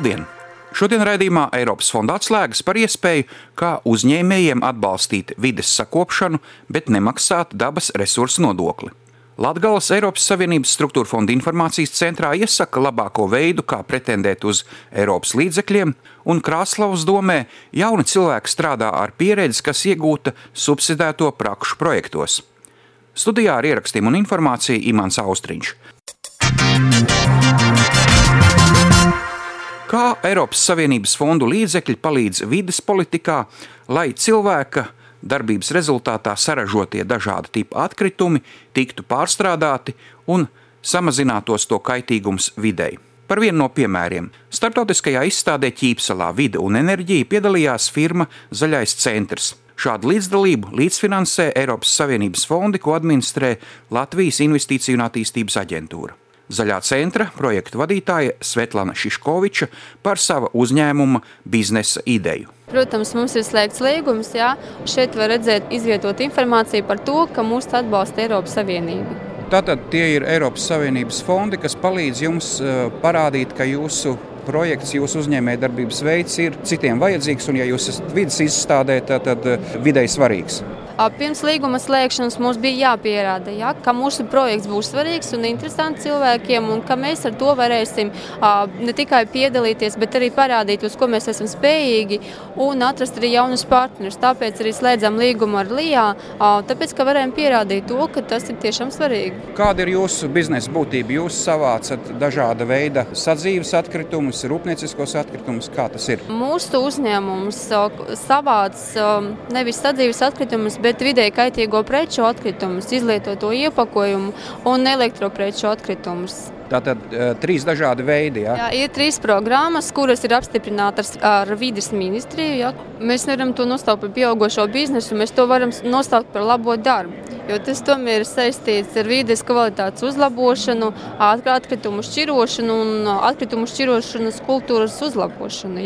Labdien! Šodien raidījumā Eiropas fonda atslēgas par iespēju, kā uzņēmējiem atbalstīt vides sakopšanu, bet nemaksāt dabas resursu nodokli. Latgales Eiropas Savienības struktūra fonda informācijas centrā iesaka labāko veidu, kā pretendēt uz Eiropas līdzekļiem, un Krāslavas domē jauni cilvēki strādā ar pieredzi, kas iegūta subsidēto prakšu projektos. Studijā ar ierakstiem un informāciju Imants Austriņš. Kā Eiropas Savienības fondu līdzekļi palīdz vides politikā, lai cilvēka darbības rezultātā saražotie dažāda tipa atkritumi tiktu pārstrādāti un samazinātos to kaitīgums videi. Par vienu no piemēriem. Starptautiskajā izstādē Ķīpsalā Vide un enerģija piedalījās firma Zaļais centrs. Šādu līdzdalību līdzfinansē Eiropas Savienības fondi, ko administrē Latvijas Investīciju un attīstības aģentūra. Zaļā centra projektu vadītāja Svetlana Šiškoviča par sava uzņēmuma biznesa ideju. Protams, mums ir slēgts līgums, šeit var redzēt izvietot informāciju par to, ka mūs atbalsta Eiropas Savienība. Tātad tie ir Eiropas Savienības fondi, kas palīdz jums parādīt, ka jūsu projekts, jūsu uzņēmējdarbības veids ir citiem vajadzīgs, un ja jūs esat vides izstādē, tad videi svarīgs. Pirms līguma slēgšanas mums bija jāpierāda, ka mūsu projekts būs svarīgs un interesants cilvēkiem, un ka mēs ar to varēsim ne tikai piedalīties, bet arī parādīt, uz ko mēs esam spējīgi, un atrast arī jaunus partnerus. Tāpēc arī slēdzam līgumu ar LIA, tāpēc, ka varējām pierādīt to, ka tas ir tiešām svarīgi. Kāda ir jūsu biznesa būtība? Jūs savācat dažāda veida sadzīves atkritumus, rūpnieciskos atkritumus. Kā tas ir? Mūsu uzņēmums savāc nevis sadzīves atkritumus, bet vidēji kaitīgo preču atkritumus, izlietoto iepakojumu un elektropreču atkritumus. Tātad 3 dažādi veidi, Jā, ir 3 programmas, kuras ir apstiprinātas ar vides ministriju. Mēs nevaram to nosaukt par pieaugošo biznesu, mēs to varam nosaukt par labo darbu. Jo tas tomēr ir saistīts ar vides kvalitātes uzlabošanu, atkritumu šķirošanu un atkritumu šķirošanas kultūras uzlabošanu.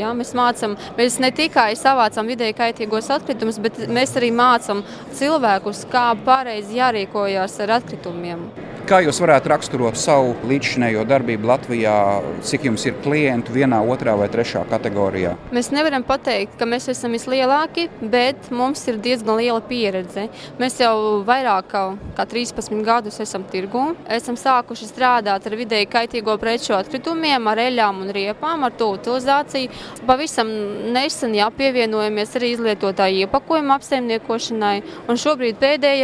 Mēs ne tikai savācam vidēji kaitīgos atkritumus, bet mēs arī mācam cilvēkus, kā pareizi jārīkojas ar atkritumiem. Kā jūs varētu raksturot savu līdzšinējo darbību Latvijā? Cik jums ir klientu vienā, otrā vai trešā kategorijā? Mēs nevaram pateikt, ka mēs esam vislielāki, bet mums ir diezgan liela pieredze. Mēs jau vairāk kā 13 gadus esam tirgū. Esam sākuši strādāt ar vidēji kaitīgo preču atkritumiem, ar eļām un riepām, ar to utilizāciju. Pavisam nesen pievienojamies arī izlietotāju iepakojumu apsaimniekošanai. Un šobrīd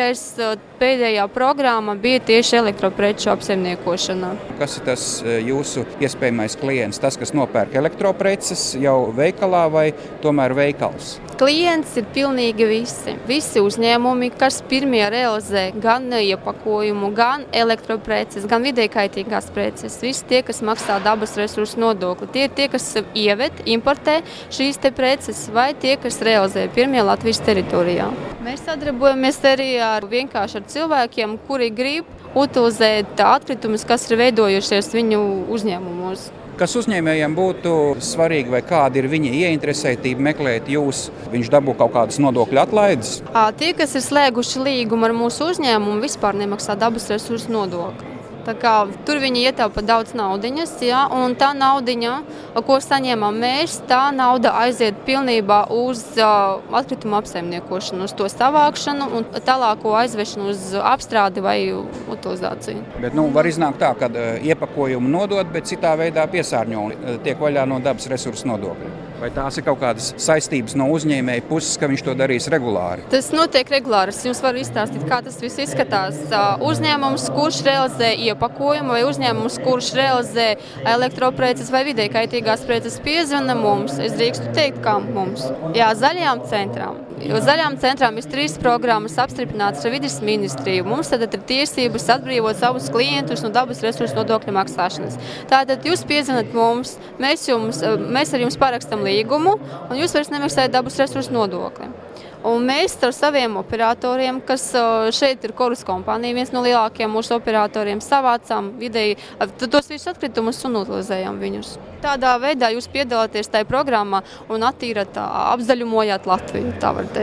pēdējā programma bija tieši elektropreču apsaimniekošana. Kas ir tas jūsu iespējamais klients? Tas, kas nopērk elektropreces jau veikalā vai tomēr veikals? Klients ir pilnīgi visi. Visi uzņēmumi, kas pirmie realizē gan iepakojumu, gan elektropreces, gan vidēji kaitīgās preces. Visi tie, kas maksā dabas resursu nodokli. Tie ir tie, kas ieved, importē šīs te preces, vai tie, kas realizē pirmie Latvijas teritorijā. Mēs sadarbojamies arī vienkārši ar cilvēkiem, kuri grib utilizēt atkritumus, kas ir veidojušies viņu uzņēmumos. Kas uzņēmējiem būtu svarīgi vai kāda ir viņa ieinteresētība meklēt jūs? Viņš dabū kaut kādas nodokļu atlaides? Tie, kas ir slēguši līgumu ar mūsu uzņēmumu, vispār nemaksā dabas resursu nodokli. Tā kā tur viņi ietaupa daudz naudiņas, un tā naudiņa, ko saņēmām mēs, tā nauda aiziet pilnībā uz atkritumu apsaimniekošanu, uz to savākšanu un tālāko aizvešanu uz apstrādi vai utilizāciju. Bet var iznākt tā, ka iepakojumu nodot, bet citā veidā piesārņo tiek vaļā no dabas resursu nodokļa. Vai tās ir kaut kādas saistības no uzņēmēja puses, ka viņš to darīs regulāri? Tas notiek regulāri. Es jums varu izstāstīt, kā tas viss izskatās. Uzņēmums, kurš realizē iepakojumu, vai uzņēmums, kurš realizē elektropreces vai vidēji kaitīgās preces, piezvana mums. Es drīkstu teikt, kā mums. Zaļajām centrām. Jo zaļām centrām ir 3 programmas apstiprinātas ar vides ministriju. Mums tad ir tiesības atbrīvot savus klientus no dabas resursu nodokļu maksāšanas. Tātad jūs piezvanat mums, mēs ar jums parakstam līgumu, un jūs vairs nemaksājat dabas resursu nodokli. Un mēs ar saviem operatoriem, kas šeit ir Korus kompānija, viens no lielākajiem mūsu operatoriem, savācām vidēji tos visus atkritumus un utilizējām viņus. Tādā veidā jūs piedalāties tajā programmā un attīrat, apzaļumojāt Latviju, tā var teikt.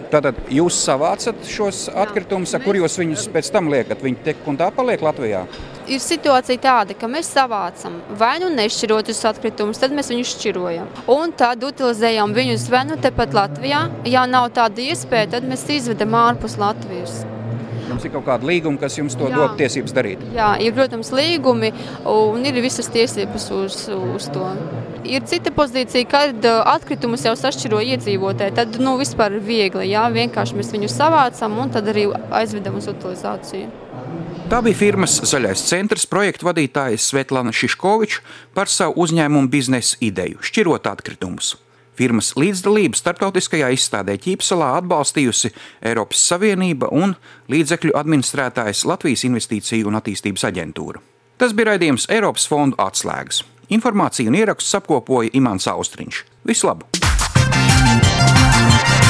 Tātad jūs savācat šos atkritumus, kur jūs viņus pēc tam liekat? Viņi tek un tā paliek Latvijā? Ir situācija tāda, ka mēs savācam vai nu nešķirotus atkritumus, tad mēs viņus šķirojam. Un tad utilizējam viņus vai nu tepat Latvijā. Ja nav tāda iespēja, tad mēs izvedam ārpus Latvijas. Jums ir kaut kāda līguma, kas jums to dod tiesības darīt? Jā, ir, protams, līgumi un ir visas tiesības uz to. Ir cita pozīcija, kad atkritumus jau sašķiro iedzīvotāji, tad vispār ir viegli, vienkārši mēs viņus savācam un tad arī aizvedam uz utilizāciju. Tā bija firmas Zaļais centrs projektu vadītāja Svetlana Šiškoviča par savu uzņēmumu biznesa ideju – šķirot atkritumus. Firmas līdzdalību starptautiskajā izstādē Ķīpsalā atbalstījusi Eiropas Savienība un līdzekļu administrētājs Latvijas Investīciju un attīstības aģentūra. Tas bija raidījums Eiropas fondu atslēgas. Informāciju un ierakstus apkopoja Imants Austriņš. Visu labu!